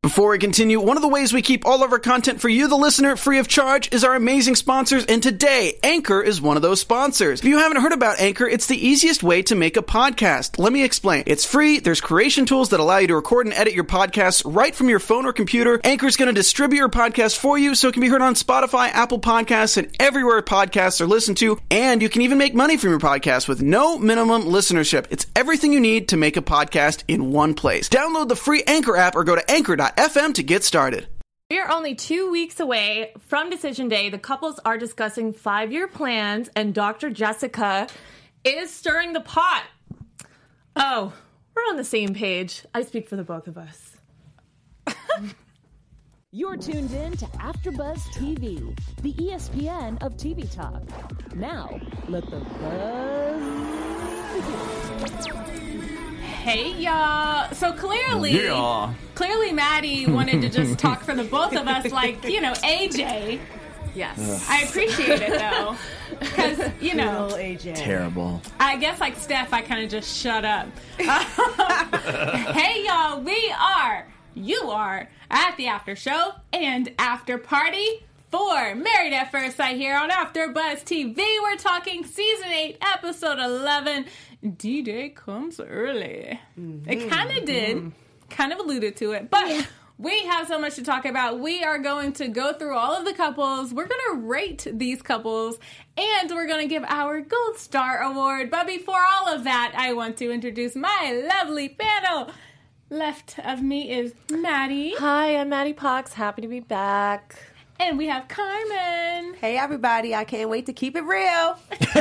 Before we continue, one of the ways we keep all of our content for you, the listener, free of charge is our amazing sponsors, and today, Anchor is one of those sponsors. If you haven't heard about Anchor, it's the easiest way to make a podcast. Let me explain. It's free, there's creation tools that allow you to record and edit your podcasts right from your phone or computer. Anchor's going to distribute your podcast for you so it can be heard on Spotify, Apple Podcasts, and everywhere podcasts are listened to, and you can even make money from your podcast with no minimum listenership. It's everything you need to make a podcast in one place. Download the free Anchor app or go to anchor.fm to get started. We are only 2 weeks away from Decision Day. The couples are discussing 5-year plans, and Dr. Jessica is stirring the pot. Oh, we're on the same page. I speak for the both of us. You're tuned in to AfterBuzz TV, the ESPN of TV talk. Now, let the buzz begin. Hey, y'all. So clearly Maddie wanted to just talk for the both of us like, AJ. Yes. I appreciate it, though. Because, Little AJ. Terrible. I guess like Steph, I kind of just shut up. Hey, y'all. You are at the after show and after party for Married at First Sight here on AfterBuzz TV. We're talking Season 8, Episode 11, D-Day Comes Early. Mm-hmm. It kind of did. Kind of alluded to it. But we have so much to talk about. We are going to go through all of the couples. We're going to rate these couples. And we're going to give our Gold Star Award. But before all of that, I want to introduce my lovely panel. Left of me is Maddie. Hi, I'm Maddie Pox. Happy to be back. And we have Carmen. Hey, everybody. I can't wait to keep it real.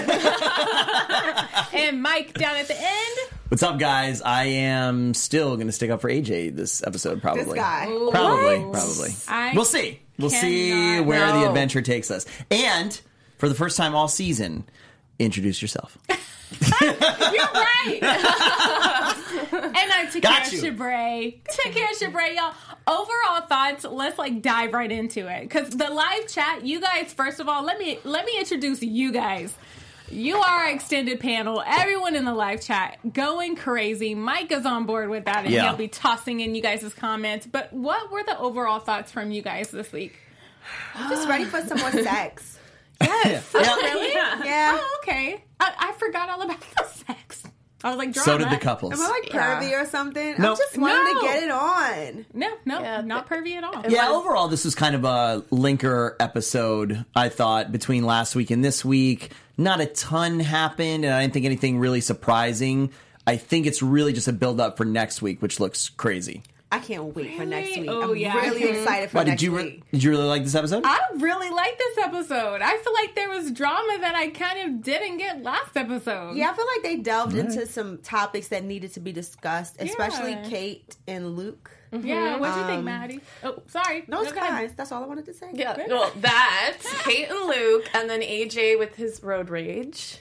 And Mike down at the end. What's up, guys? I am still going to stick up for AJ this episode, probably. This guy. Probably. We'll see. We'll see where the adventure takes us. And for the first time all season, introduce yourself. You're right. And I'm Takira Shabrae, y'all. Overall thoughts, let's dive right into it. Because the live chat, you guys, first of all, let me introduce you guys. You are our extended panel. Everyone in the live chat going crazy. Mike is on board with that, and he'll be tossing in you guys' comments. But what were the overall thoughts from you guys this week? I'm just ready for some more sex. Yes. Yeah. Really? Yeah. Oh, okay. I forgot all about the sex. I was like, drama. So did the couples. Am I pervy or something? No. I'm just wanting to get it on. No, not pervy at all. Yeah, overall, this was kind of a linker episode, I thought, between last week and this week. Not a ton happened, and I didn't think anything really surprising. I think it's really just a build-up for next week, which looks crazy. I can't wait for next week. Oh, I'm really excited for next week. Did you really like this episode? I really like this episode. I feel like there was drama that I kind of didn't get last episode. Yeah, I feel like they delved into some topics that needed to be discussed, especially Kate and Luke. Mm-hmm. Yeah, what do you think, Maddie? Oh, sorry. No, it's fine. That's all I wanted to say. Yeah, well, Kate and Luke, and then AJ with his road rage.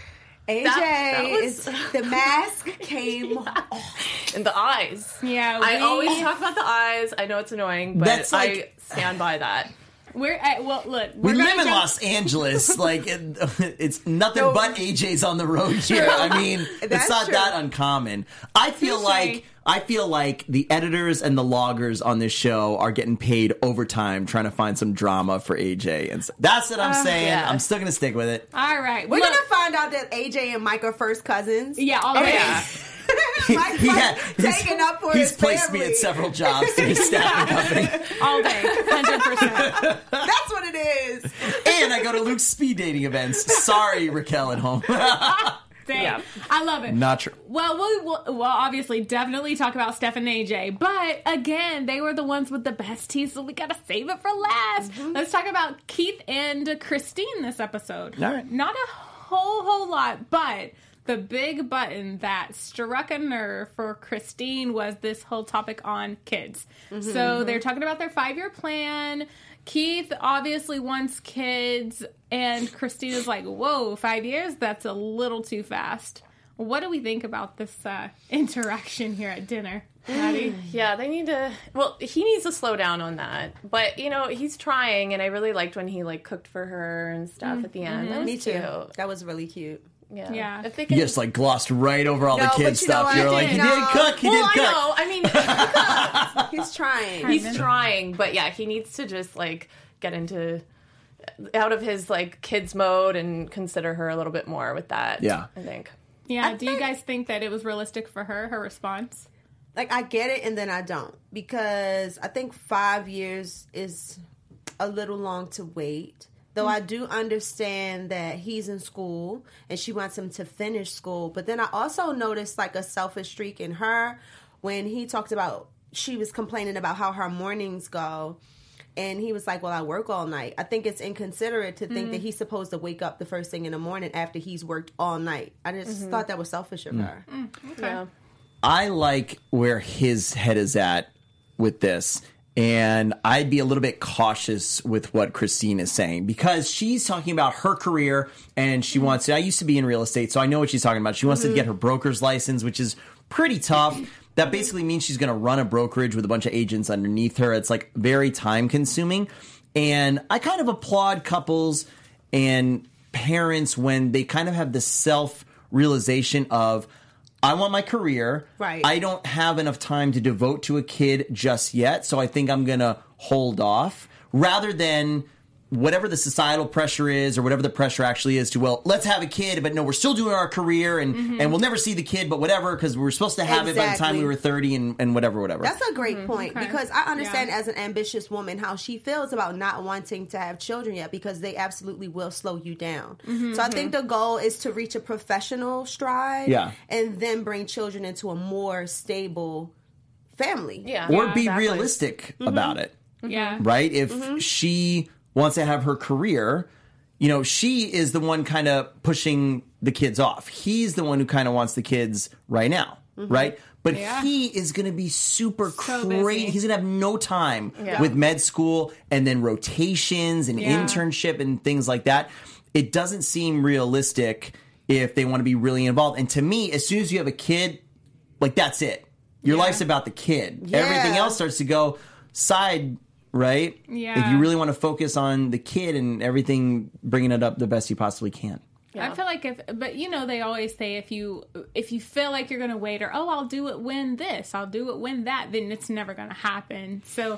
AJ, the mask came off. And the eyes. Yeah, I always talk about the eyes. I know it's annoying, but I stand by that. We're at, look. We live in Los Angeles. It's nothing but AJ's on the road here. I mean, it's not that uncommon. I feel like the editors and the loggers on this show are getting paid overtime trying to find some drama for AJ. And so that's what I'm saying. Yeah. I'm still going to stick with it. All right. We're going to find out that AJ and Mike are first cousins. Yeah, already. Yeah. Taking up for he's his placed family. me at several jobs through his staffing company. All day. 100%. That's what it is. And I go to Luke's speed dating events. Sorry, Raquel at home. Dang. Yeah. I love it. Not true. Well, we'll obviously definitely talk about Steph and AJ, but again, they were the ones with the best tea, so we gotta save it for last. Mm-hmm. Let's talk about Keith and Christine this episode. All right. Not a whole lot, but the big button that struck a nerve for Christine was this whole topic on kids. Mm-hmm. So they're talking about their 5-year plan. Keith obviously wants kids, and Christina's like, whoa, 5 years? That's a little too fast. What do we think about this interaction here at dinner, Maddie? Yeah, they need to... Well, he needs to slow down on that. But, he's trying, and I really liked when he, cooked for her and stuff at the end. That was Me too. cute. That was really cute. Yeah. If they You just like glossed right over all the kid stuff. You're like, he didn't cook. I mean, he's trying. He's trying, but yeah, he needs to just like get out of his like kids mode and consider her a little bit more with that. Yeah, I think. Yeah. Do you guys think that it was realistic for her response? Like, I get it, and then I don't, because I think 5 years is a little long to wait. Though I do understand that he's in school and she wants him to finish school. But then I also noticed like a selfish streak in her when he talked about, she was complaining about how her mornings go. And he was like, well, I work all night. I think it's inconsiderate to think that he's supposed to wake up the first thing in the morning after he's worked all night. I just thought that was selfish of her. Okay. Yeah. I like where his head is at with this. And I'd be a little bit cautious with what Christine is saying, because she's talking about her career and she wants to. I used to be in real estate, so I know what she's talking about. She wants to get her broker's license, which is pretty tough. That basically means she's going to run a brokerage with a bunch of agents underneath her. It's like very time consuming. And I kind of applaud couples and parents when they kind of have the self realization of, I want my career. Right. I don't have enough time to devote to a kid just yet, so I think I'm going to hold off, rather than whatever the societal pressure is or whatever the pressure actually is to, well, let's have a kid, but no, we're still doing our career and we'll never see the kid, but whatever, because we're supposed to have it by the time we were 30 and whatever. That's a great point, because I understand as an ambitious woman how she feels about not wanting to have children yet, because they absolutely will slow you down. So I think the goal is to reach a professional stride and then bring children into a more stable family. Yeah. Or be realistic about it. Yeah. Right? If she wants to have her career, you know, she is the one kind of pushing the kids off. He's the one who kind of wants the kids right now, right? But he is going to be super crazy. He's going to have no time with med school and then rotations and internship and things like that. It doesn't seem realistic if they want to be really involved. And to me, as soon as you have a kid, like, that's it. Your life's about the kid. Everything else starts to go side. Right? Yeah. If you really want to focus on the kid and everything, bringing it up the best you possibly can. Yeah. I feel like but you know, they always say if you feel like you're going to wait, or, oh, I'll do it when this, I'll do it when that, then it's never going to happen. So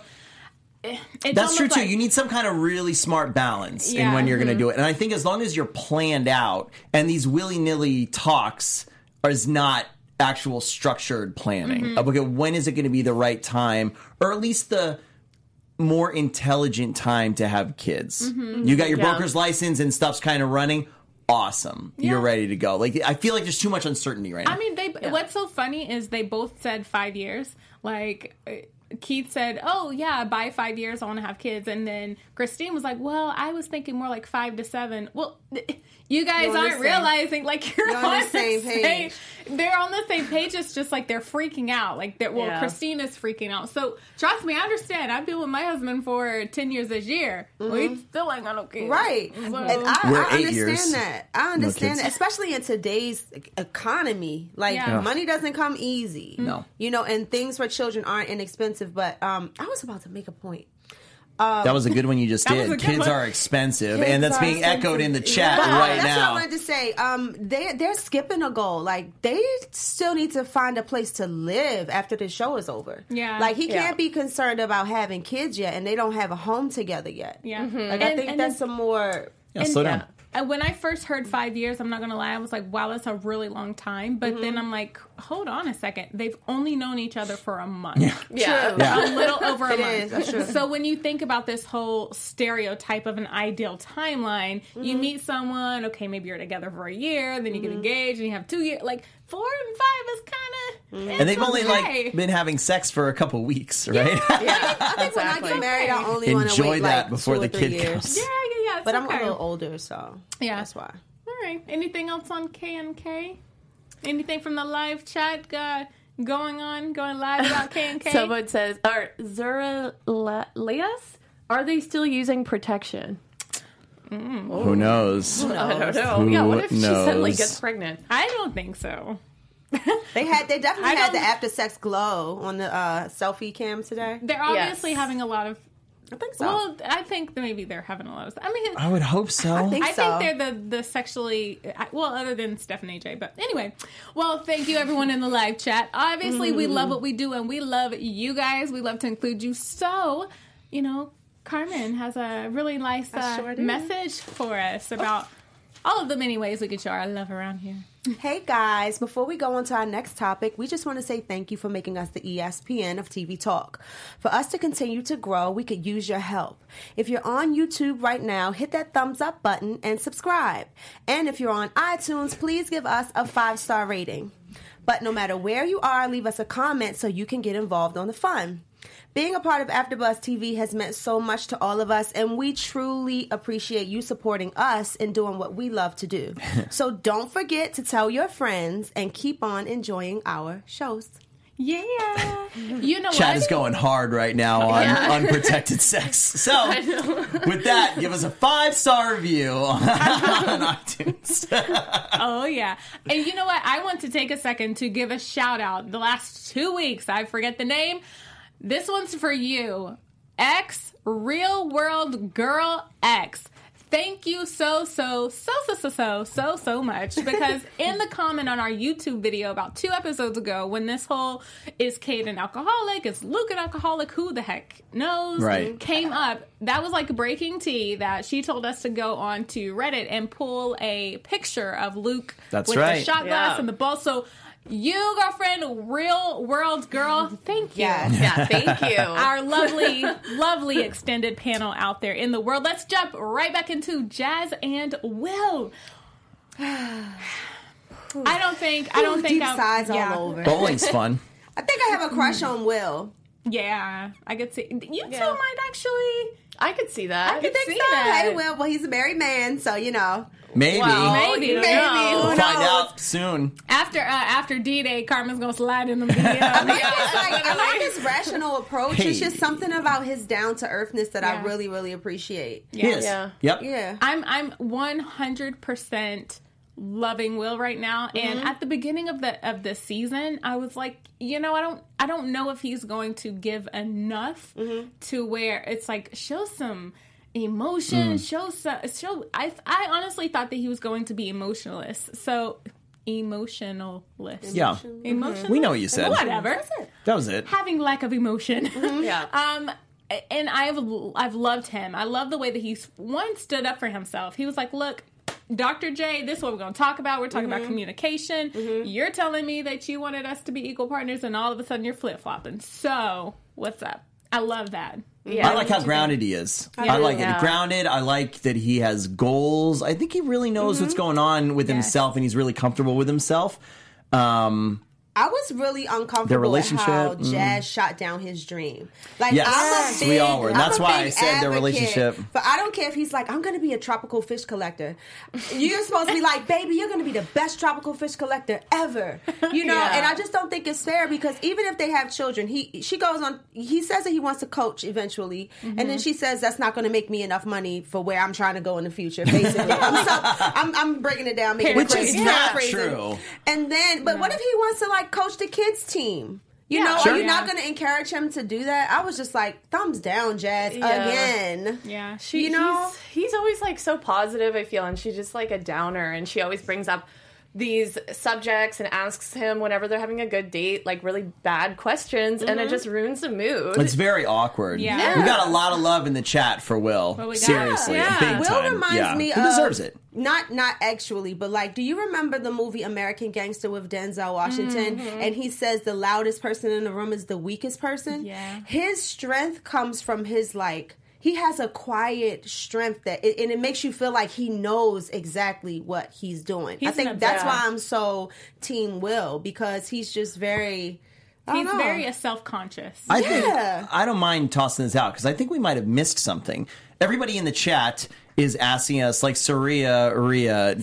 that's true too. You need some kind of really smart balance in when you're going to do it. And I think as long as you're planned out and these willy-nilly talks is not actual structured planning of, okay, when is it going to be the right time, or at least the more intelligent time to have kids. You got your broker's license and stuff's kind of running. Awesome. You're ready to go. Like, I feel like there's too much uncertainty right now. I mean, what's so funny is they both said 5 years. Like, Keith said, oh, yeah, by 5 years I want to have kids. And then Christine was like, well, I was thinking more like 5 to 7. Well, you guys aren't realizing, like, you're on the same page. They're on the same page. It's just like they're freaking out. Like, Christine is freaking out. So, trust me, I understand. I've been with my husband for 10 years this year. We still ain't got no kids. Right. So, and I understand that. I understand no that. Especially in today's economy. Like, money doesn't come easy. No. You know, and things for children aren't inexpensive. But I was about to make a point. That was a good one you just did. Kids are expensive, and that's being echoed in the chat right that's now. That's what I wanted to say. They're skipping a goal. Like, they still need to find a place to live after the show is over. Yeah. Like, he can't be concerned about having kids yet, and they don't have a home together yet. Yeah. Like, I think that's some more... Slow down. When I first heard 5 years, I'm not going to lie, I was like, wow, that's a really long time. But then I'm like, hold on a second. They've only known each other for a month. A little over a month. That's true. So when you think about this whole stereotype of an ideal timeline, you meet someone, okay, maybe you're together for a year, then you get engaged, and you have 2 years. Like, 4 and 5 is kind of... And they've only, like, been having sex for a couple weeks, right? I think when I get married, I only want to wait, that like, before 2 or the 3 kid years. comes. Yeah. But I'm a little older, so that's why. All right. Anything else on K&K? Anything from the live chat going live about K&K? Someone says, are Zeraleas, are they still using protection? Who knows? I don't know. What if she suddenly gets pregnant? I don't think so. They definitely had the after sex glow on the selfie cam today. They're obviously having a lot of I think so. Well, I think maybe they're having a lot of. I mean, I would hope so. I think they're the sexually other than Steph and AJ. But anyway, well, thank you everyone in the live chat. Obviously, we love what we do and we love you guys. We love to include you. So, Carmen has a really nice message for us about all of the many ways we can show our love around here. Hey guys, before we go on to our next topic, we just want to say thank you for making us the ESPN of TV talk. For us to continue to grow, we could use your help. If you're on YouTube right now, hit that thumbs up button and subscribe. And if you're on iTunes, please give us a 5-star rating. But no matter where you are, leave us a comment so you can get involved on the fun. Being a part of AfterBuzz TV has meant so much to all of us, and we truly appreciate you supporting us and doing what we love to do. So don't forget to tell your friends and keep on enjoying our shows. Yeah. You know what? Chad is going hard right now on unprotected sex. So, with that, give us a 5-star review on iTunes. Oh, yeah. And you know what? I want to take a second to give a shout out. The last 2 weeks, I forget the name. This one's for you. X Real World Girl X. Thank you so much. Because in the comment on our YouTube video about 2 episodes ago, when this whole is Kate an alcoholic, is Luke an alcoholic, who the heck knows, came up, that was like breaking tea that she told us to go on to Reddit and pull a picture of Luke with the shot glass and the ball. So you, girlfriend, Real World Girl, thank you. Yeah, thank you. Our lovely, lovely extended panel out there in the world. Let's jump right back into Jazz and Will. I don't think deep sighs all over. Bowling's fun. I think I have a crush on Will. Yeah, I could see. You two might actually. I could see that. I could see that. Hey, Will, well, he's a married man, so Maybe. Well, maybe. We'll find out soon. After D-Day, Carmen's gonna slide in the video. I like his rational approach. It's just something about his down to earthness that I really, really appreciate. Yeah. Yep. Yeah. I'm 100% loving Will right now, and at the beginning of the season, I was like, I don't know if he's going to give enough to where it's like show some emotion, I honestly thought that he was going to be emotionless. So emotionalist. Yeah. Emotionalist? We know what you said. Whatever. That was it. Having lack of emotion. Yeah. And I've loved him. I love the way that he's stood up for himself. He was like, look, Dr. J, this is what we're going to talk about. We're talking about communication. You're telling me that you wanted us to be equal partners, and all of a sudden you're flip-flopping. So, what's up? I love that. Yeah, I like how grounded he is. I like it. Grounded. I like that he has goals. I think he really knows what's going on with himself, and he's really comfortable with himself. I was really uncomfortable with how Jazz shot down his dream. Like, yes, we all were. And that's why I said their relationship. But I don't care if he's like, I'm going to be a tropical fish collector. You're supposed to be like, baby, you're going to be the best tropical fish collector ever. And I just don't think it's fair because even if they have children, he says that he wants to coach eventually. And then she says that's not going to make me enough money for where I'm trying to go in the future, basically. I'm breaking it down, making it crazy. Which is not true. And then, but what if he wants to like coach the kids team? Are you not going to encourage him to do that? I was just like, thumbs down, Jazz, again. Yeah. He's always like so positive, I feel, and she's just like a downer, and she always brings up these subjects and asks him whenever they're having a good date, like really bad questions, and it just ruins the mood. It's very awkward. Yeah. We got a lot of love in the chat for Will. Seriously. Big Will time. reminds me he of... deserves it. Not actually, but like, do you remember the movie American Gangster with Denzel Washington? And he says the loudest person in the room is the weakest person? Yeah. His strength comes from his like... He has a quiet strength and it makes you feel like he knows exactly what he's doing. I think that's why I'm so Team Will, because he's just very... He's very self-conscious. I don't mind tossing this out because I think we might have missed something. Everybody in the chat is asking us, like Saria Rhea,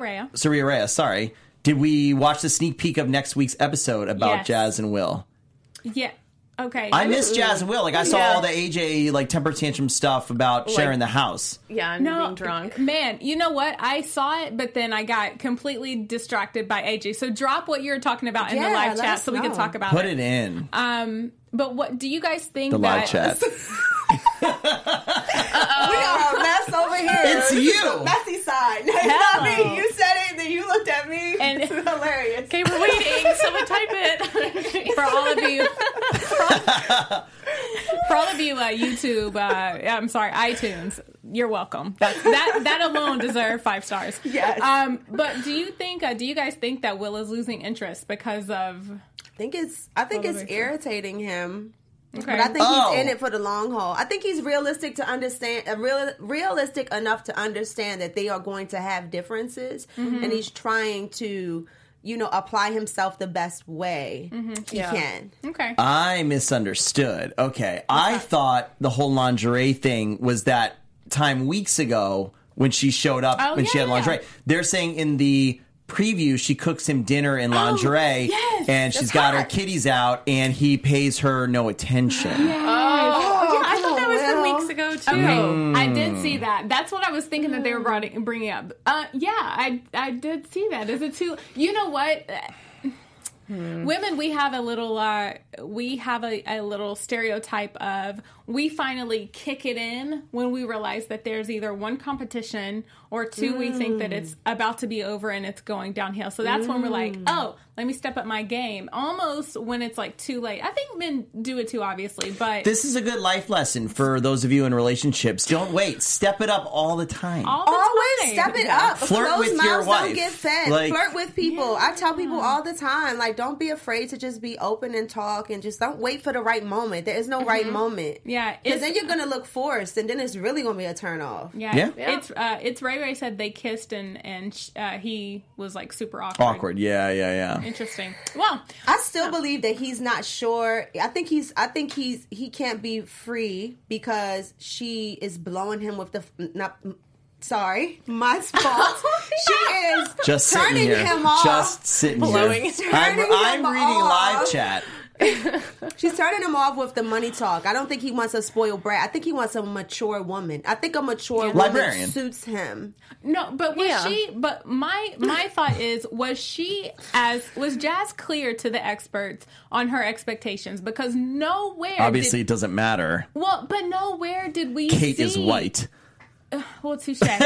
sorry. Did we watch the sneak peek of next week's episode about Jazz and Will? Yeah. Okay. I missed Jazz and Will. Like, I saw all the AJ, like, temper tantrum stuff about sharing the house. Yeah, and being drunk. Man, you know what? I saw it, but then I got completely distracted by AJ. So drop what you're talking about in the live chat so we can talk about it. Put it in. But what do you guys think the live chat. It's you. The messy side. It's not me. You said it, then you looked at me. And it's hilarious. Okay, we're waiting. Someone type it. For all of you. For all of you YouTube, I'm sorry, iTunes, you're welcome. That alone deserves 5 stars. Yes. But do you guys think that Will is losing interest because of... I think it's irritating him. Okay. But I think he's in it for the long haul. I think he's realistic to understand, realistic enough to understand that they are going to have differences, and he's trying to, apply himself the best way he can. Okay. I misunderstood. Okay. I thought the whole lingerie thing was that time weeks ago when she showed up when she had lingerie. They're saying in the preview she cooks him dinner in lingerie and she's got her kitties out and he pays her no attention. I thought that was from weeks ago too. Okay, I did see that. That's what I was thinking that they were bringing up. I did see that. Is it too? You know what? Women, we have a little stereotype of we finally kick it in when we realize that there's either one competition or two we think that it's about to be over and it's going downhill. So that's when we're like, oh, let me step up my game. Almost when it's like too late. I think men do it too, obviously, but this is a good life lesson for those of you in relationships. Don't wait. Step it up all the time. Always step it up. Flirt Closed with your mouths wife. Don't get fed. Flirt with people. I tell people all the time, like, don't be afraid to just be open and talk and just don't wait for the right moment. There is no right moment. Yeah. Because then you're going to look forced and then it's really going to be a turn off. Yeah. It's Ray said they kissed and he was like super awkward. Yeah. Interesting. Well, I still believe that he's not sure. I think he can't be free because she is blowing him with sorry, my fault. She is just turning sitting here. him off. Just sitting Blowing. here. I'm reading live chat. She's turning him off with the money talk. I don't think he wants a spoiled brat. I think he wants a mature woman. I think a mature woman librarian suits him. No, but was she? But my thought is, was Jazz clear to the experts on her expectations? Because nowhere, obviously, it doesn't matter. Well, but nowhere did we. Kate see, is white. Well, touche. But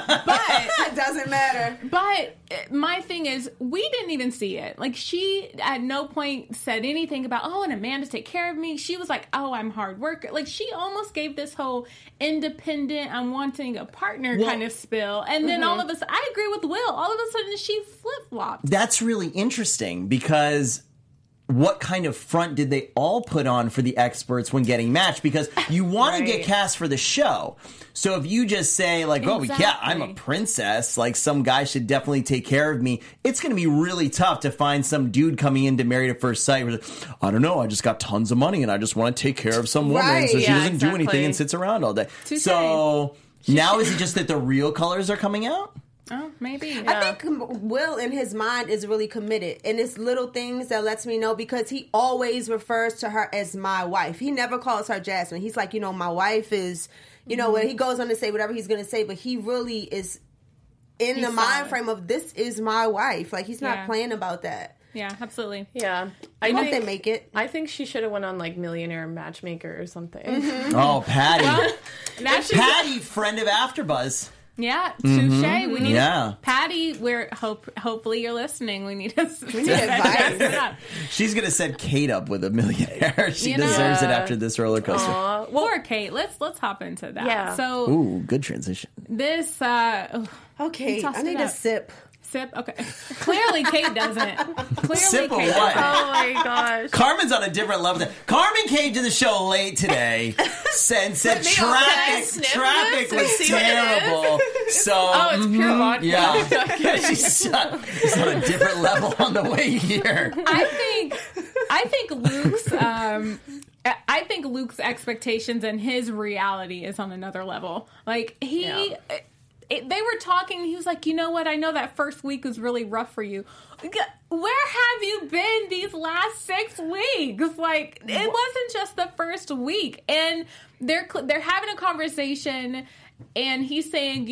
it doesn't matter. But my thing is, we didn't even see it. Like, she at no point said anything about, oh, and a man to take care of me. She was like, oh, I'm hard worker. Like, she almost gave this whole independent, I'm wanting a partner kind of spill. And then all of a sudden, I agree with Will. All of a sudden, she flip-flopped. That's really interesting because what kind of front did they all put on for the experts when getting matched? Because you want to get cast for the show. So if you just say, like, oh, yeah, I'm a princess, like, some guy should definitely take care of me, it's going to be really tough to find some dude coming into Married at First Sight who's like, I don't know, I just got tons of money and I just want to take care of some woman so she doesn't do anything and sits around all day. So now is it just that the real colors are coming out? Oh, maybe. Yeah. I think Will in his mind is really committed. And it's little things that lets me know because he always refers to her as my wife. He never calls her Jasmine. He's like, my wife is, when he goes on to say whatever he's going to say, but he really is in the mind frame of this is my wife. Like, he's not playing about that. Yeah, absolutely. Yeah. I hope they make it. I think she should have went on, like, Millionaire Matchmaker or something. Oh, Patty. Well, Patty, friend of AfterBuzz. Yeah, touche. We need Patty. Hopefully you're listening. We need advice. She's gonna set Kate up with a millionaire. She deserves it after this roller coaster. Well, poor Kate. Let's hop into that. Yeah. So, ooh, good transition. This. Okay, I need a sip. Sip? Okay. Clearly, Kate doesn't. Clearly, Sip Kate what? Oh my gosh. Carmen's on a different level. Carmen came to the show late today and said traffic was terrible. So, oh, it's pure vodka. Yeah. She's on a different level on the way here. I think Luke's. I think Luke's expectations and his reality is on another level. Like they were talking, he was like, you know what, I know that first week was really rough for you. Where have you been these last 6 weeks? Like, it wasn't just the first week. And they're having a conversation, and he's saying,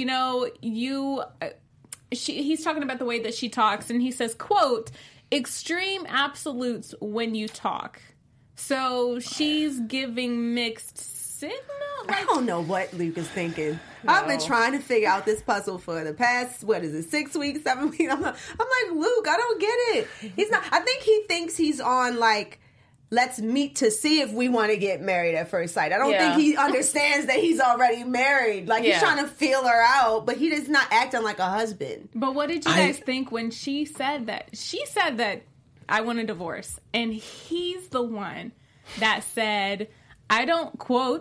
he's talking about the way that she talks, and he says, quote, extreme absolutes when you talk. So she's giving mixed signal? I don't know what Luke is thinking. No. I've been trying to figure out this puzzle for the past, 6 weeks, 7 weeks? I'm like, Luke, I don't get it. He's not. I think he thinks he's on let's meet to see if we want to get married at first sight. I don't think he understands that he's already married. He's trying to feel her out, but he is not acting like a husband. But what did you guys think when she said that? She said that I want a divorce, and he's the one that said, I don't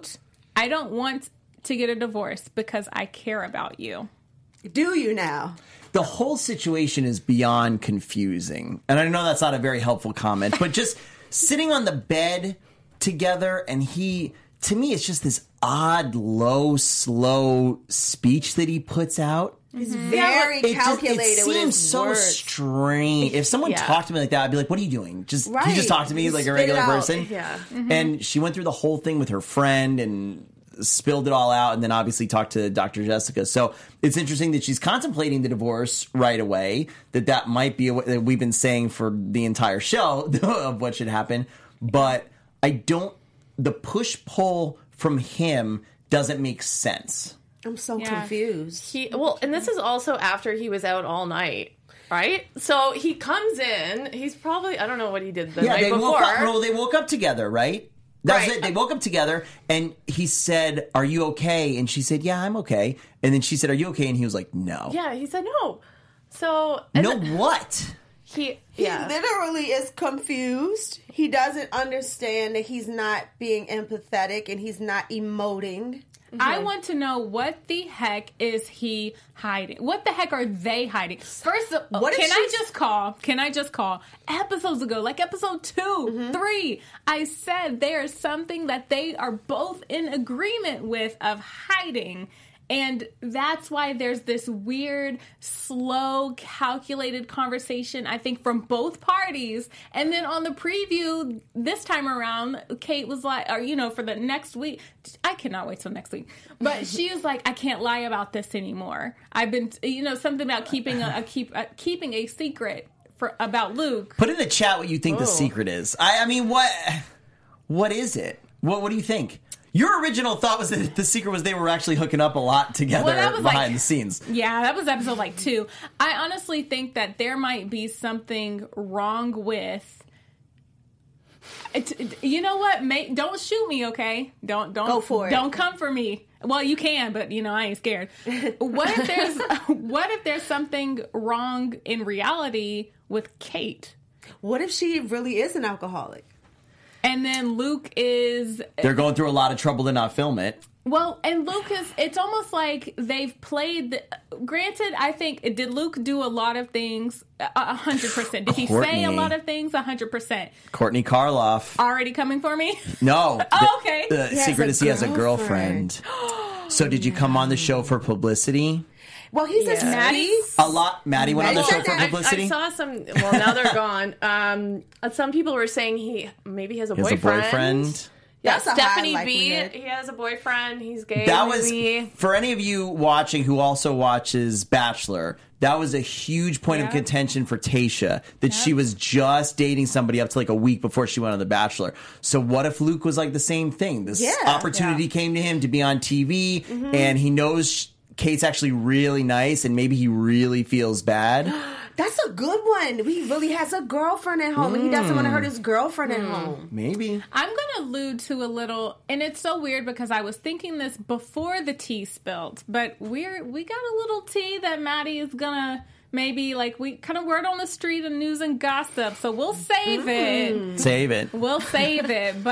want to get a divorce because I care about you. Do you now? The whole situation is beyond confusing. And I know that's not a very helpful comment, but just sitting on the bed together, and to me, it's just this odd, low, slow speech that he puts out. He's very calculated. It seems so words. strange. If someone talked to me like that, I'd be like, "What are you doing? Can you just talk to me like a regular person?" Yeah. Mm-hmm. And she went through the whole thing with her friend and spilled it all out, and then obviously talked to Dr. Jessica. So it's interesting that she's contemplating the divorce right away. That might be that we've been saying for the entire show of what should happen. But the push pull from him doesn't make sense. I'm so confused. And this is also after he was out all night, right? So he comes in. He's probably, I don't know what he did the night before. They woke up together, right? That was it. They woke up together, and he said, "Are you okay?" And she said, "Yeah, I'm okay." And then she said, "Are you okay?" And he was like, "No." Yeah, he said no. So What? He literally is confused. He doesn't understand that he's not being empathetic and he's not emoting. I want to know what the heck is he hiding? What the heck are they hiding? First, can I just call episodes ago, like episode 2, 3, I said there's something that they are both in agreement with of hiding. And that's why there's this weird, slow, calculated conversation, I think, from both parties. And then on the preview this time around, Kate was like, for the next week, I cannot wait till next week. But she was like, I can't lie about this anymore. I've been, something about keeping a secret about Luke. Put in the chat what you think the secret is. I mean, what is it? What do you think? Your original thought was that the secret was they were actually hooking up a lot together behind the scenes. Yeah, that was episode 2. I honestly think that there might be something wrong with. You know what? Don't shoot me, okay? Don't go for it. Don't come for me. Well, you can, but I ain't scared. What if there's something wrong in reality with Kate? What if she really is an alcoholic? And then Luke is... They're going through a lot of trouble to not film it. Well, and Luke it's almost like they've played... Granted, I think, did Luke do a lot of things? 100%. Did he say a lot of things? 100%. Courtney Karloff. Already coming for me? No. Okay. The secret is he has a girlfriend. So did you come on the show for publicity? Well, he's a Maddie. Maddie went on the show for publicity. I saw some. Well, now they're gone. Some people were saying he maybe has a boyfriend. Yeah, That's Stephanie B. He has a boyfriend. He's gay. That was for any of you watching who also watches Bachelor. That was a huge point of contention for Tayshia, that she was just dating somebody up to a week before she went on The Bachelor. So what if Luke was the same thing? This opportunity came to him to be on TV, and he knows Kate's actually really nice, and maybe he really feels bad. That's a good one. He really has a girlfriend at home, and he doesn't want to hurt his girlfriend at home. Maybe. I'm going to allude to a little, and it's so weird because I was thinking this before the tea spilled, but we got a little tea that Maddie is going to maybe, we kind of word on the street and news and gossip, so we'll save it. Save it. We'll save it,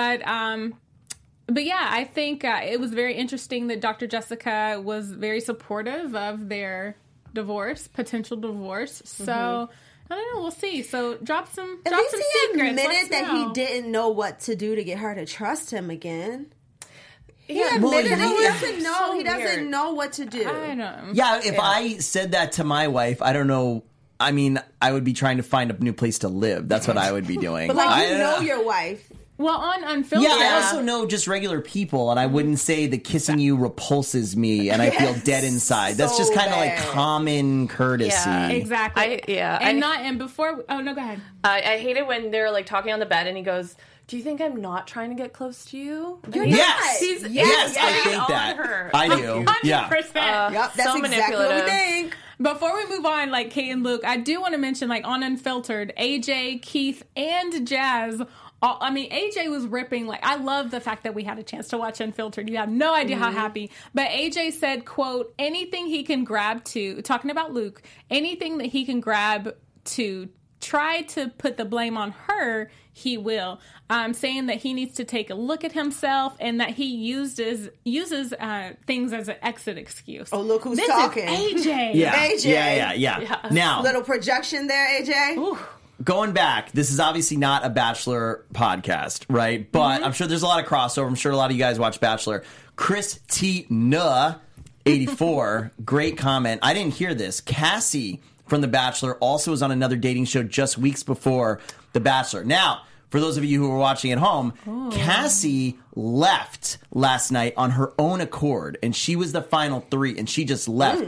But yeah, I think it was very interesting that Dr. Jessica was very supportive of their potential divorce. So I don't know. We'll see. So drop some secrets. He admitted that he didn't know what to do to get her to trust him again. He admitted he doesn't know. So he doesn't know what to do. I know. Yeah, if I said that to my wife, I don't know. I mean, I would be trying to find a new place to live. That's what I would be doing. But you know your wife. Well, on Unfiltered. Yeah, I also know just regular people, and I wouldn't say the kissing you repulses me and I feel dead inside. That's just kind of common courtesy. Yeah, exactly. Go ahead. I hate it when they're talking on the bed and he goes, do you think I'm not trying to get close to you? Yes, Yes, I think that. Her. I do. 100%. Yeah. Yep, that's So exactly what we manipulative. think. Before we move on, like Kate and Luke, I do want to mention, like, on Unfiltered, AJ, Keith, and Jazz. AJ was ripping. Like, I love the fact that we had a chance to watch Unfiltered. You have no idea how happy. But AJ said, quote, anything he can grab to, talking about Luke, anything that he can grab to try to put the blame on her, he will. Saying that he needs to take a look at himself and that he uses things as an exit excuse. Oh, look who's this talking. Is AJ. Yeah. AJ. Yeah. Now, Little projection there, AJ. Ooh. going back, this is obviously not a Bachelor podcast, right? But I'm sure there's a lot of crossover. I'm sure a lot of you guys watch Bachelor. Christina, 84, great comment. I didn't hear this. Cassie from The Bachelor also was on another dating show just weeks before The Bachelor. Now, for those of you who are watching at home, Cassie left last night on her own accord, and she was the final 3, and she just left.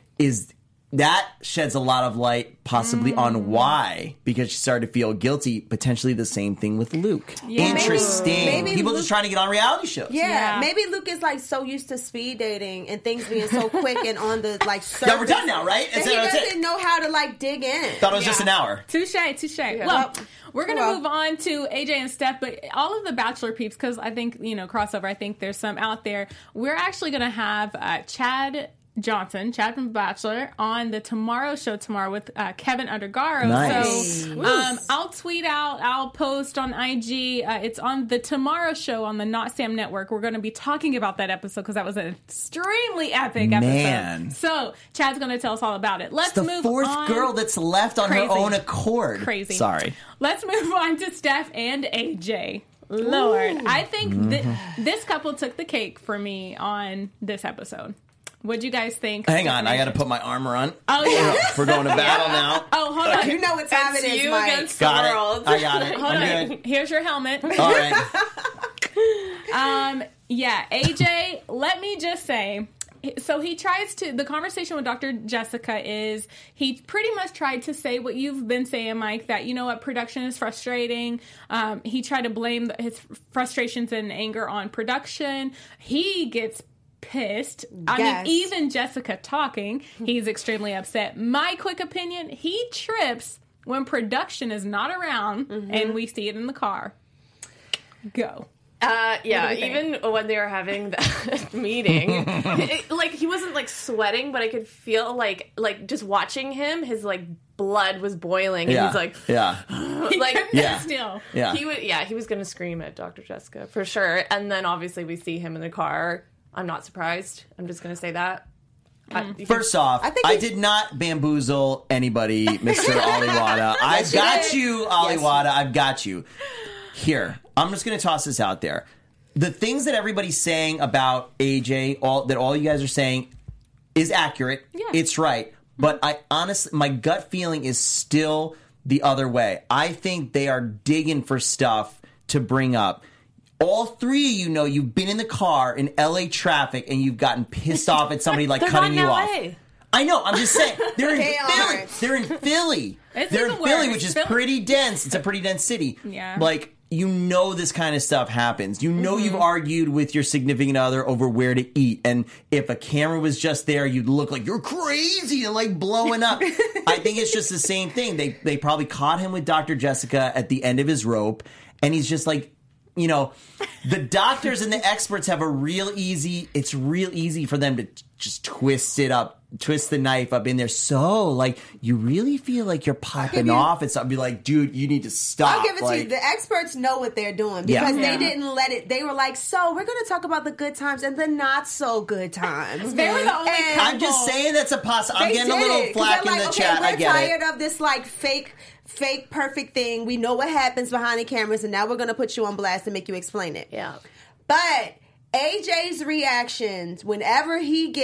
That sheds a lot of light possibly on why, because she started to feel guilty. Potentially the same thing with Luke. Yeah. Interesting. Maybe People Luke- just trying to get on reality shows. Yeah, Yeah. maybe Luke is like so used to speed dating and things being so quick and on the like surface. Yeah, we're done now, right? And he doesn't know how to like dig in. Thought it was just an hour. Touche. Well, Well, we're going to well. move on to AJ and Steph, but all of the Bachelor peeps, because I think, crossover, I think there's some out there. We're actually going to have Chad Johnson, Chad from Bachelor, on the Tomorrow Show tomorrow with Kevin Undergaro. Nice. So I'll tweet out, I'll post on IG. It's on the Tomorrow Show on the Not Sam Network. We're going to be talking about that episode because that was an extremely epic Man. episode. So Chad's going to tell us all about it. Let's The move fourth on. girl that's left on Crazy. her own accord. Crazy. Sorry. Let's move on to Steph and AJ. Lord, I think this couple took the cake for me on this episode. What'd you guys think? Hang on, I got to put my armor on. Oh, yeah. We're going to battle now. Oh, hold on. You know what time It's it is, you Mike. against the Got world. it. I got it. Hold I'm on. good. Here's your helmet. All right. Yeah, AJ, let me just say, so he tries to, the conversation with Dr. Jessica is, he pretty much tried to say what you've been saying, Mike, that, production is frustrating. He tried to blame his frustrations and anger on production. He gets pissed. I Yes. mean, even Jessica talking, he's extremely upset. My quick opinion, he trips when production is not around and we see it in the car. Go. Yeah, What do you think? even when they were having that meeting, he wasn't sweating, but I could feel like just watching him, his blood was boiling, and Yeah. he's like, Yeah. Yeah. Still. Yeah. he was gonna scream at Dr. Jessica for sure. And then obviously we see him in the car. I'm not surprised. I'm just gonna say that. First off, I think I he's- did not bamboozle anybody, Mr. Aliwada. I've you got did. you, Aliwada. I've got you. Here, I'm just going to toss this out there. The things that everybody's saying about AJ, all you guys are saying, is accurate. Yeah. It's right. But I honestly, my gut feeling is still the other way. I think they are digging for stuff to bring up. All three of you know you've been in the car in LA traffic and you've gotten pissed off at somebody They're cutting not in you LA. off. I know. I'm just saying they're in They Philly. aren't. They're in Philly. It's They're in even Philly, worse. which is Philly- pretty dense. It's a pretty dense city. Yeah. This kind of stuff happens. You've argued with your significant other over where to eat, and if a camera was just there, you'd look like you're crazy and blowing up. I think it's just the same thing. They probably caught him with Dr. Jessica at the end of his rope, and he's just the doctors and the experts have it's real easy for them to just twist the knife up in there. So, you really feel like you're popping off at something. Be like, dude, you need to stop. I'll give it to you. The experts know what they're doing because they didn't let it. They were like, so we're going to talk about the good times and the not so good times. They were the only And I'm just saying that's a possibility. I'm they getting a did little it, 'cause flack they're in the like, chat. okay, I we're get tired it. of this fake perfect thing. We know what happens behind the cameras, and now we're going to put you on blast and make you explain it. Yeah. But AJ's reactions whenever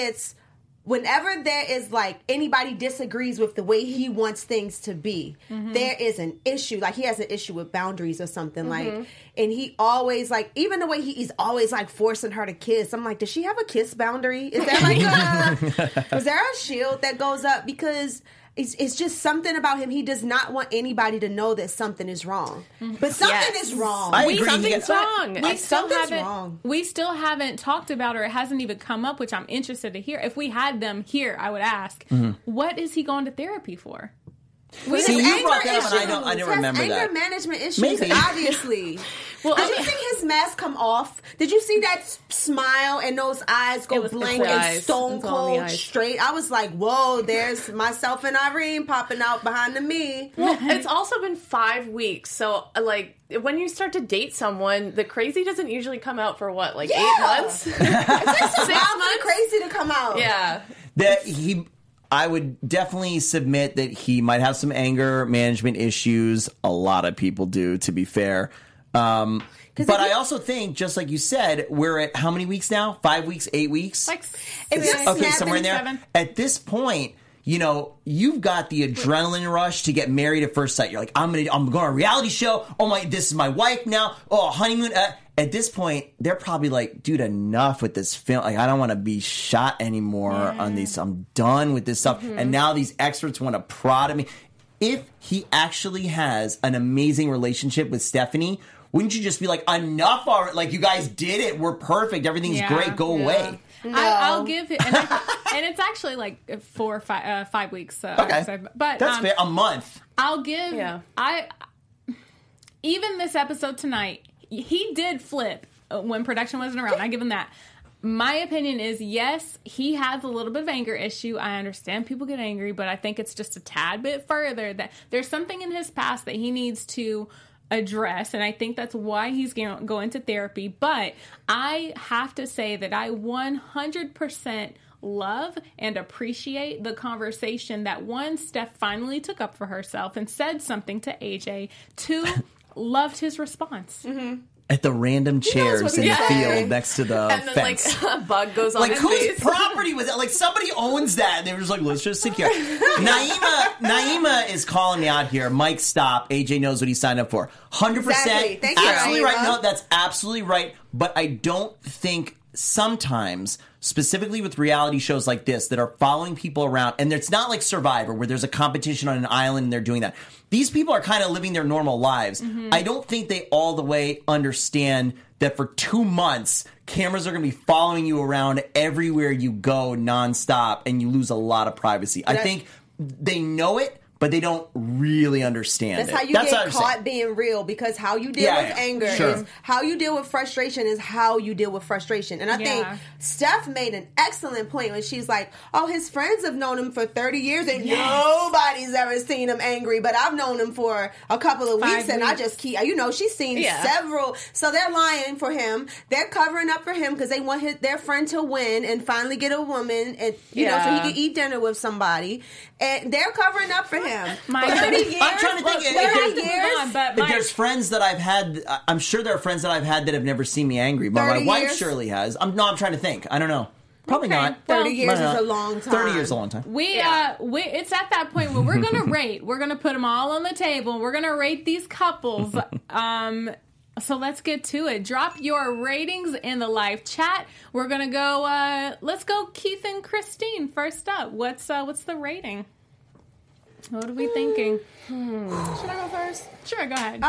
there is anybody disagrees with the way he wants things to be, there is an issue. He has an issue with boundaries or something and he always even the way he's always forcing her to kiss. I'm like, does she have a kiss boundary? Is there is there a shield that goes up? Because it's just something about him. He does not want anybody to know that something is wrong. But something is wrong. I agree. Something's wrong. We still haven't talked about, or it hasn't even come up, which I'm interested to hear. If we had them here, I would ask, what is he going to therapy for? See, you brought that up, and I didn't remember that. Anger management issues, Maybe. obviously. Well, did you see his mask come off? Did you see that smile and those eyes go blank and stone cold straight? I was like, whoa, there's myself and Irene popping out behind the me. Well, it's also been 5 weeks, so like when you start to date someone, the crazy doesn't usually come out for what, like 8 months? It takes a while for the crazy to come out. Yeah. I would definitely submit that he might have some anger management issues. A lot of people do, to be fair. But I also think, just like you said, we're at how many weeks now? 5 weeks, 8 weeks? Like somewhere in there. 7. At this point, you've got the adrenaline rush to get married at first sight. You're like, I'm going to a reality show. Oh my, this is my wife now. Oh, honeymoon. At this point, they're probably like, dude, enough with this film. Like, I don't want to be shot anymore on these. I'm done with this stuff. And now these experts want to prod at me. If he actually has an amazing relationship with Stephanie, wouldn't you just be like, enough already? Like, you guys did it. We're perfect. Everything's great. Go away. No. I'll give it, and it's actually like 4 or 5 weeks. Okay, but that's fair. A month. I'll give. Yeah. Even this episode tonight, he did flip when production wasn't around. I give him that. My opinion is, yes, he has a little bit of anger issue. I understand people get angry, but I think it's just a tad bit further. That there's something in his past that he needs to address, and I think that's why he's going to go into therapy. But I have to say that I 100% love and appreciate the conversation that Steph finally took up for herself and said something to AJ. 2, loved his response. At the random chairs in the field next to the and then, fence. Like, a bug goes on his whose face. property was that? Like, somebody owns that. And they were just like, let's just sit here. Naima is calling me out here. Mike, stop. AJ knows what he signed up for. 100%. Exactly. Thank you, absolutely Naima. right. No, that's absolutely right. But I don't think sometimes, specifically with reality shows like this that are following people around, and it's not like Survivor where there's a competition on an island and they're doing that. These people are kind of living their normal lives. I don't think they all the way understand that for 2 months, cameras are going to be following you around everywhere you go nonstop, and you lose a lot of privacy. I think they know it, but they don't really understand That's how you get caught being real, because how you deal with anger is how you deal with frustration is how you deal with frustration. And I think Steph made an excellent point when she's like, oh, his friends have known him for 30 years and nobody's ever seen him angry, but I've known him for a couple of weeks and I just keep, she's seen several. So they're lying for him. They're covering up for him because they want their friend to win and finally get a woman and, so he can eat dinner with somebody. And they're covering up for him. 30 years. I'm trying to think if there's friends that I've had. I'm sure there are friends that I've had that have never seen me angry, but my wife surely has. I'm trying to think. I don't know. Probably not. 30 years is a long time. 30 years is a long time. It's at that point where we're going to rate. We're going to put them all on the table. We're going to rate these couples. So let's get to it. Drop your ratings in the live chat. We're going to go, let's go Keith and Christine first up. What's the rating? What are we thinking? Should I go first? Sure, go ahead.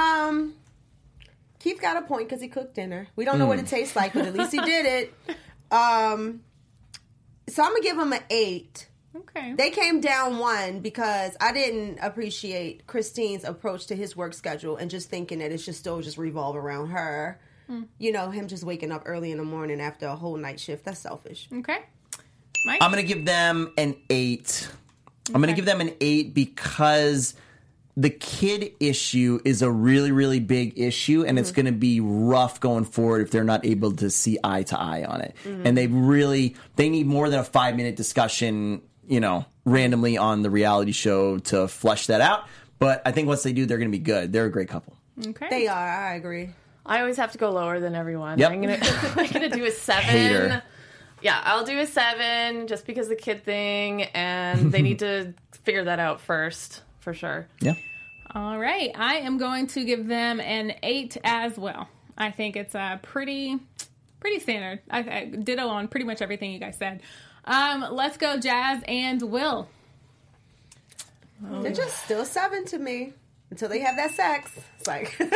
Keith got a point because he cooked dinner. We don't know what it tastes like, but at least he did it. So I'm going to give him an 8. Okay. They came down 1 because I didn't appreciate Christine's approach to his work schedule and just thinking that it should still just revolve around her. Him just waking up early in the morning after a whole night shift. That's selfish. Okay. Mike? I'm going to give them an 8. I'm going to give them an 8 because the kid issue is a really, really big issue, and it's going to be rough going forward if they're not able to see eye to eye on it. And they need more than a 5-minute discussion, randomly on the reality show to flesh that out. But I think once they do, they're going to be good. They're a great couple. Okay. They are. I agree. I always have to go lower than everyone. Yep. I'm gonna do a 7. Hater. Yeah, I'll do a 7 just because the kid thing, and they need to figure that out first, for sure. Yeah. All right. I am going to give them an 8 as well. I think it's pretty standard. I ditto on pretty much everything you guys said. Let's go Jazz and Will. They're just still 7 to me. Until they have that sex. It's like... True.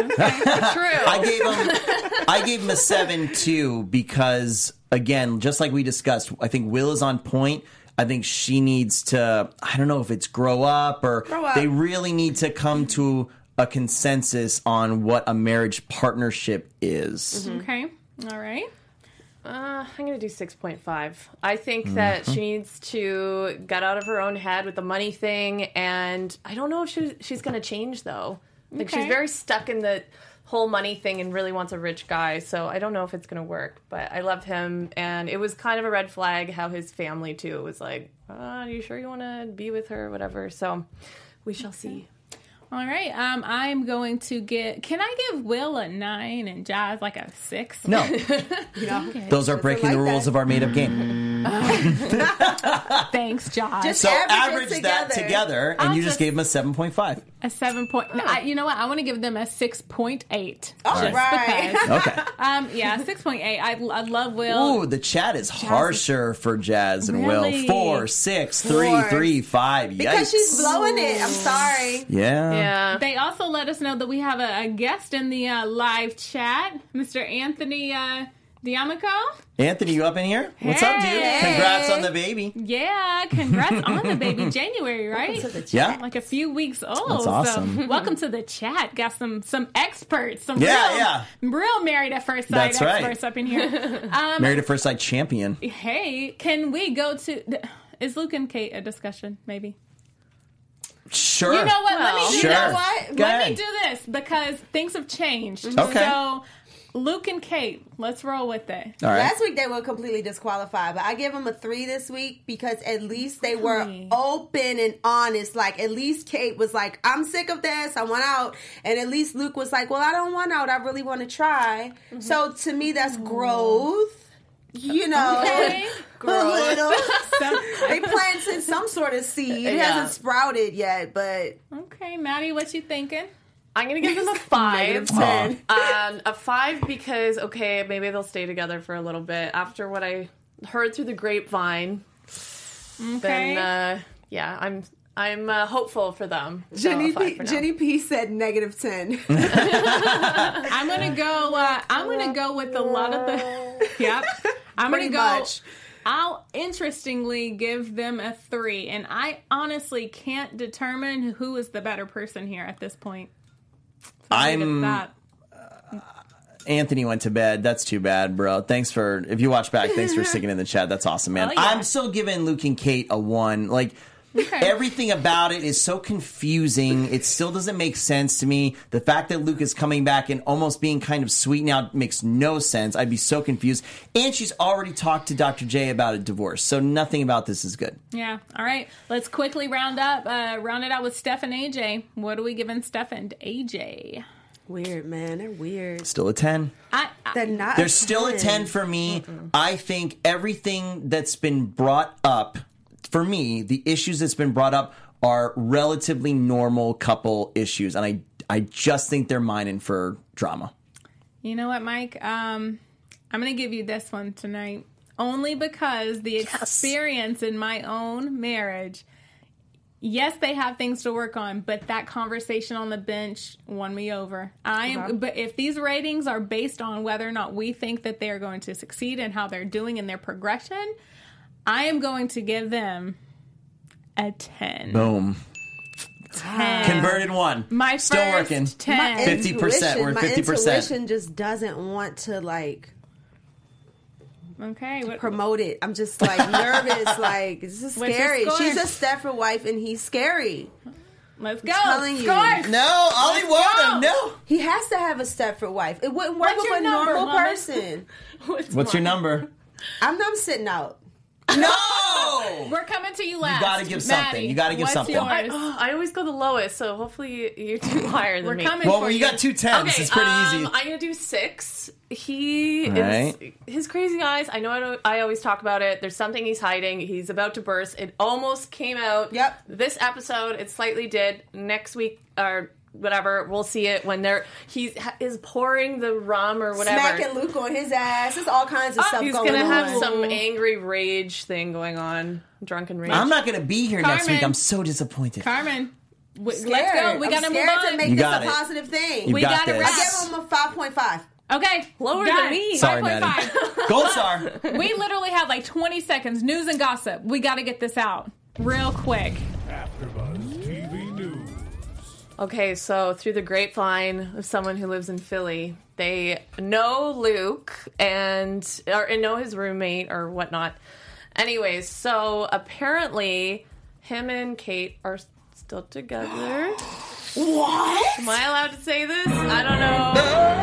I gave him a 7 too because, again, just like we discussed, I think Will is on point. I think she needs to, I don't know if it's grow up or they really need to come to a consensus on what a marriage partnership is. Mm-hmm. Okay. All right. I'm going to do 6.5. I think that she needs to get out of her own head with the money thing, and I don't know if she's going to change, though. Like, she's very stuck in the whole money thing and really wants a rich guy, so I don't know if it's going to work. But I loved him, and it was kind of a red flag how his family, too, was like, are you sure you want to be with her or whatever? So we shall see. All right. I'm going to can I give Will a 9 and Jazz like a 6? No. Okay. Those are breaking the rules of our made-up game. Thanks, Jazz. Just So average that together, and you just gave them a 7.5. A 7 point. No, you know what? I want to give them a 6.8. Oh, just right. because. Okay. Yeah, 6.8. I love Will. Ooh, the chat is harsher for Jazz and Really? Will. 4, 6, 3, 3, 5. Yikes. Because she's blowing it. I'm sorry. Yeah. They also let us know that we have a guest in the live chat, Mr. Anthony Diamico. Anthony, you up in here? What's up, dude? Hey. Congrats on the baby. Yeah, congrats on the baby. January, right? Yeah. Like a few weeks old. That's awesome. So welcome to the chat. Got some experts, some real Married at First Sight That's right. experts up in here. Married at First Sight champion. Hey, can we go to... Is Luke and Kate a discussion, maybe? Sure. You know what? Let me do Sure. this. Go Let ahead. me do this because things have changed. Okay. So, Luke and Kate, let's roll with it. All right. Last week they were completely disqualified, but I give them a 3 this week because at least they were open and honest. Like, at least Kate was like, I'm sick of this, I want out. And at least Luke was like, well, I don't want out, I really want to try. So to me, that's growth. You know, Okay. a little. They planted some sort of seed. It hasn't sprouted yet, but Okay, Maddie, what you thinking? I'm going to give them a 5. Aw. A 5 because, okay, maybe they'll stay together for a little bit. After what I heard through the grapevine, Okay. then, I'm hopeful for them. So a 5 for now. Jenny P said -10. I'm gonna go with a lot of the. Yep. I'm Pretty gonna go. much. I'll interestingly give them a 3, and I honestly can't determine who is the better person here at this point. So I'll leave it at that. Anthony went to bed. That's too bad, bro. Thanks for, if you watch back, thanks for sticking in the chat. That's awesome, man. Oh, yeah. I'm still giving Luke and Kate a 1. Like, everything about it is so confusing. It still doesn't make sense to me. The fact that Luke is coming back and almost being kind of sweet now makes no sense. I'd be so confused. And she's already talked to Dr. J about a divorce, so nothing about this is good. Yeah. All right. Let's quickly round it out with Steph and AJ. What are we giving Steph and AJ? Weird, man. They're weird. Still a 10. They're not. There's still a 10 for me. I think everything that's been brought up, for me, the issues that's been brought up are relatively normal couple issues. And I just think they're mining for drama. You know what, Mike? I'm going to give you this one tonight. Only because the experience in my own marriage, yes, they have things to work on, but that conversation on the bench won me over. But if these ratings are based on whether or not we think that they're going to succeed and how they're doing in their progression, I am going to give them a 10. Boom. 10. Converted 1. My still first working. 10. 50%. We're at 50%. My intuition just doesn't want to, like, Okay. promote it. I'm just, like, nervous. Like, this is What's your scary. score? She's a Stepford wife, and he's scary. Let's go. telling you. Scores. No, Ollie Let's Warner, go. no. He has to have a Stepford wife. It wouldn't work What's with your a number, normal Mama? person. What's your number? I'm sitting out. No! We're coming to you last. You gotta give something. Maddie, You gotta give what's something. yours? I always go the lowest, so hopefully you do higher than We're me. coming Well, for you got 2 10s. Okay, It's pretty easy. I'm gonna do 6. He Right. is his crazy eyes. I know I always talk about it. There's something he's hiding. He's about to burst. It almost came out. Yep. This episode, it slightly did. Next week, or whatever. We'll see it when he is pouring the rum or whatever. Smacking Luke on his ass. There's all kinds of stuff going on. He's going to have some angry rage thing going on. Drunken rage. I'm not going to be here next week. I'm so disappointed. Carmen. Let's go. We got to move on. To make this a positive thing. We got to wrap. I give him a 5.5. Okay, lower than me. Sorry, Maddie. Gold star. We literally have like 20 seconds. News and gossip. We got to get this out real quick. AfterBuzz TV News. Okay, so through the grapevine of someone who lives in Philly, they know Luke and know his roommate or whatnot. Anyways, so apparently him and Kate are still together. What? Am I allowed to say this? I don't know.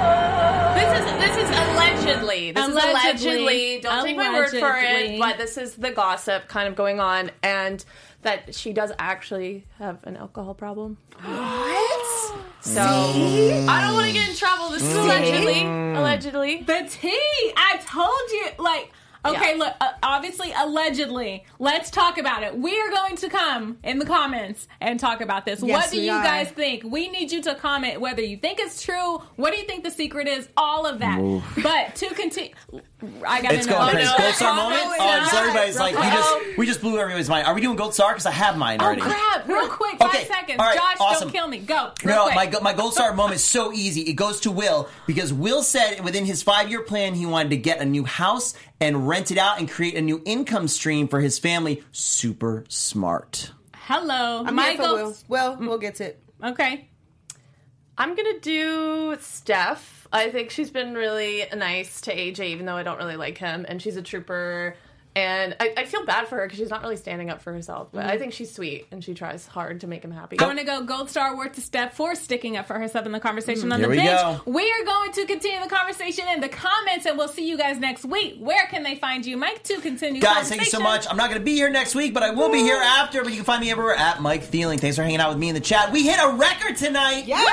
This is allegedly. This is allegedly. Don't take my word for it. But this is the gossip kind of going on, and that she does actually have an alcohol problem. What? So I don't want to get in trouble. This is allegedly. The tea. I told you. Like. Okay, look, obviously, allegedly. Let's talk about it. We are going to come in the comments and talk about this. Yes, what do you guys think? We need you to comment whether you think it's true, what do you think the secret is, all of that. Ooh. But to continue... I gotta it's know. Going crazy. Gold star no, moment? So everybody's like, we just blew everybody's mind. Are we doing gold star? Because I have mine already. Oh, crap. Real quick, 5 seconds. All right, Josh, awesome. Don't kill me. Go. No, my gold star moment is so easy. It goes to Will, because Will said within his 5-year plan he wanted to get a new house and rent it out and create a new income stream for his family. Super smart. Hello. Michael. Well, we'll get to it. Okay. I'm going to do Steph. I think she's been really nice to AJ, even though I don't really like him. And she's a trooper. And I feel bad for her because she's not really standing up for herself. But I think she's sweet, and she tries hard to make him happy. I'm going to go gold star award to Steph for sticking up for herself in the conversation on the bench. Go. We are going to continue the conversation in the comments, and we'll see you guys next week. Where can they find you, Mike, to continue Guys, thank you so much. I'm not going to be here next week, but I will be here after. But you can find me everywhere at Mike Feeling. Thanks for hanging out with me in the chat. We hit a record tonight. Yes.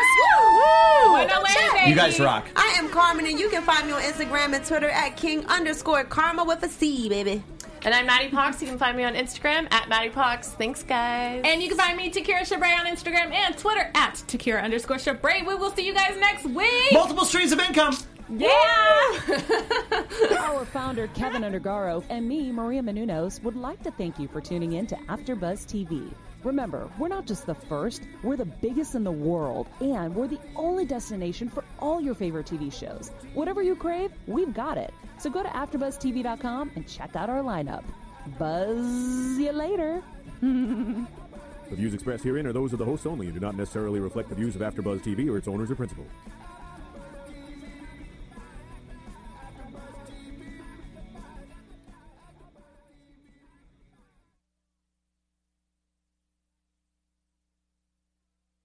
Woo! You guys rock. I am Carmen, and you can find me on Instagram and Twitter at king_Karma with a C, baby. And I'm Maddie Pox. You can find me on Instagram at Maddie Pox. Thanks, guys. And you can find me, Takira Shabray, on Instagram and Twitter at Takira_Shabray. We will see you guys next week. Multiple streams of income. Yeah! Our founder, Kevin Undergaro, and me, Maria Menounos, would like to thank you for tuning in to AfterBuzz TV. Remember, we're not just the first, we're the biggest in the world, and we're the only destination for all your favorite TV shows. Whatever you crave, we've got it. So go to AfterBuzzTV.com and check out our lineup. Buzz you later. The views expressed herein are those of the hosts only and do not necessarily reflect the views of AfterBuzz TV or its owners or principals.